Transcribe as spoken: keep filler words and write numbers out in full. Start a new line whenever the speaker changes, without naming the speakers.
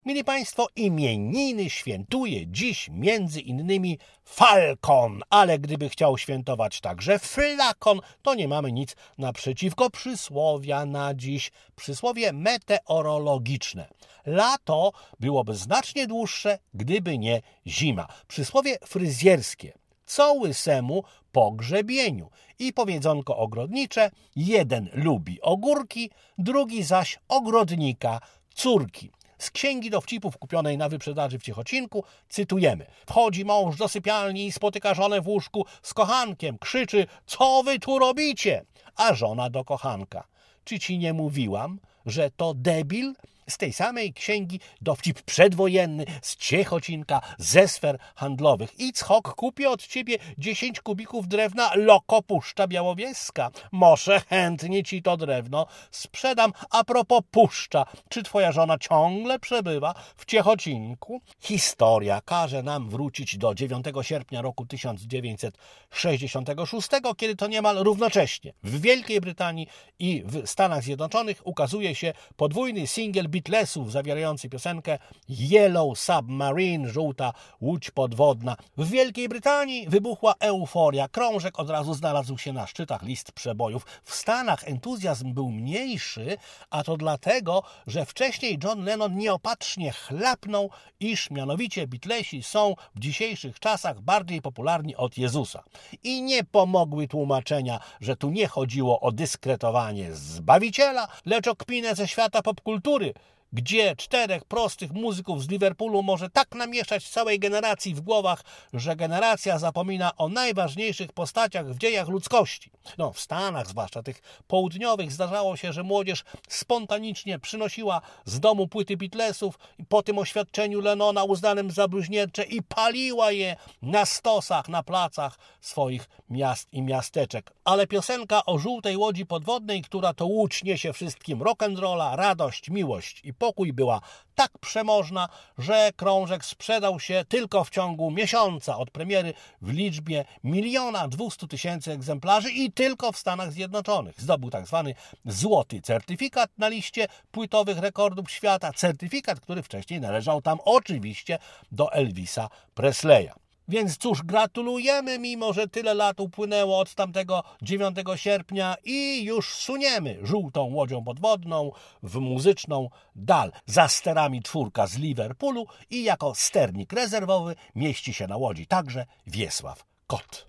Mili Państwo, imieniny świętuje dziś między innymi Falcon, ale gdyby chciał świętować także Flakon, to nie mamy nic naprzeciwko. Przysłowia na dziś, przysłowie meteorologiczne. Lato byłoby znacznie dłuższe, gdyby nie zima. Przysłowie fryzjerskie. Co łysemu po grzebieniu. I powiedzonko ogrodnicze, jeden lubi ogórki, drugi zaś ogrodnika córki. Z księgi dowcipów kupionej na wyprzedaży w Ciechocinku cytujemy. Wchodzi mąż do sypialni i spotyka żonę w łóżku z kochankiem. Krzyczy, co wy tu robicie? A żona do kochanka. Czy ci nie mówiłam, że to debil? Z tej samej księgi dowcip przedwojenny z Ciechocinka, ze sfer handlowych. Ickok kupię od ciebie dziesięć kubików drewna loko Puszcza Białowieska. Może chętnie ci to drewno sprzedam. A propos puszcza, czy twoja żona ciągle przebywa w Ciechocinku? Historia każe nam wrócić do dziewiątego sierpnia roku tysiąc dziewięćset sześćdziesiątego szóstego, kiedy to niemal równocześnie w Wielkiej Brytanii i w Stanach Zjednoczonych ukazuje się podwójny singiel Beatlesów zawierający piosenkę Yellow Submarine, żółta łódź podwodna. W Wielkiej Brytanii wybuchła euforia. Krążek od razu znalazł się na szczytach list przebojów. W Stanach entuzjazm był mniejszy, a to dlatego, że wcześniej John Lennon nieopatrznie chlapnął, iż mianowicie Beatlesi są w dzisiejszych czasach bardziej popularni od Jezusa. I nie pomogły tłumaczenia, że tu nie chodziło o dyskretowanie Zbawiciela, lecz o kpinę ze świata popkultury, gdzie czterech prostych muzyków z Liverpoolu może tak namieszać całej generacji w głowach, że generacja zapomina o najważniejszych postaciach w dziejach ludzkości. No, w Stanach, zwłaszcza tych południowych, zdarzało się, że młodzież spontanicznie przynosiła z domu płyty Beatlesów po tym oświadczeniu Lennona uznanym za bluźniercze i paliła je na stosach, na placach swoich miast i miasteczek. Ale piosenka o żółtej łodzi podwodnej, która to łódź niesie wszystkim rock'n'rolla, radość, miłość i pokój, była tak przemożna, że krążek sprzedał się tylko w ciągu miesiąca od premiery w liczbie miliona dwustu tysięcy egzemplarzy i tylko w Stanach Zjednoczonych. Zdobył tak zwany złoty certyfikat na liście płytowych rekordów świata. Certyfikat, który wcześniej należał tam oczywiście do Elvisa Presleya. Więc cóż, gratulujemy, mimo że tyle lat upłynęło od tamtego dziewiątego sierpnia i już suniemy żółtą łodzią podwodną w muzyczną dal. Za sterami czwórka z Liverpoolu i jako sternik rezerwowy mieści się na łodzi także Wiesław Kot.